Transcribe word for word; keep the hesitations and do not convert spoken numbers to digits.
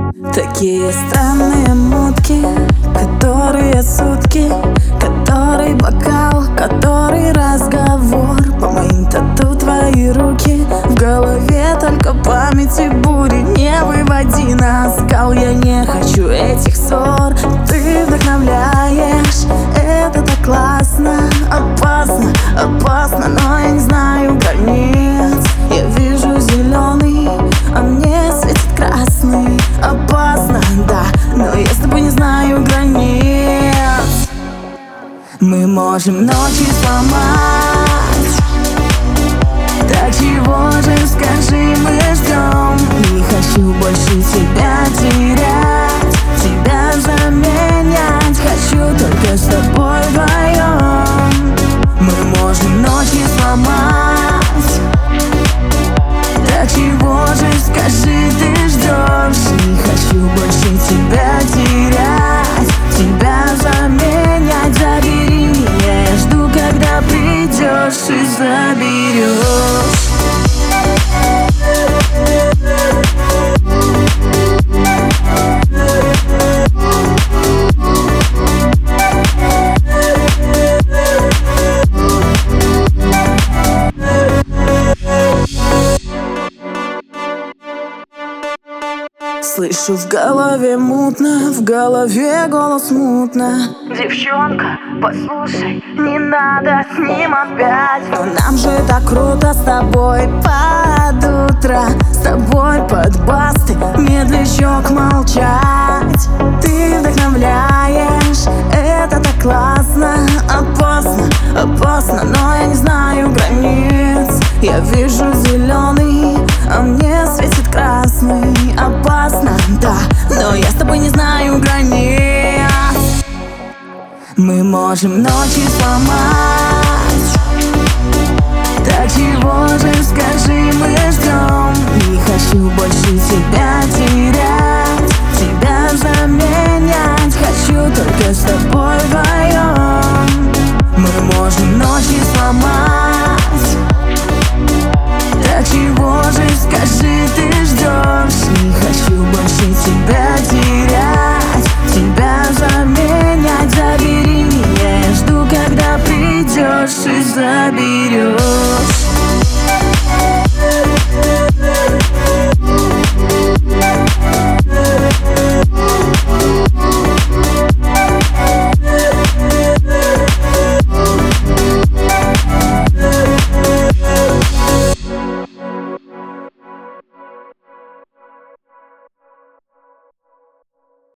Такие странные мутки, которые сутки, который бокал, который разговор. По моим тату твои руки, в голове только памяти бури. Не выводи на скал, я не хочу этих ссор. Ты вдохновляешь, это так классно. Опасно, опасно, но я не знаю границ. Я вижу зеленый, а мне светит красный. Опасно, да, но я с тобой не знаю границ. Мы можем ночи сломать. Так чего же, скажи, мы ждем? Не хочу больше тебя терять, тебя заменять. Хочу только с тобой вдвоем. Мы можем ночи сломать. Так чего же, скажи, ты ждешь? Не хочу больше тебя терять, тебя заменять. Забери меня, я жду, когда придешь и заберешь. Слышу в голове мутно, в голове голос мутно. Девчонка, послушай, не надо с ним опять. Но нам же так круто с тобой под утро, с тобой под басты, медлячок молчать. Ты вдохновляешь, это так классно. Опасно, опасно, но я не знаю границ. Я вижу зеленый, а мне светит красный. Опасно, да, но я с тобой не знаю границ. Мы можем ночи сломать. Так чего же, скажи, мы ждем? Не хочу больше тебя терять.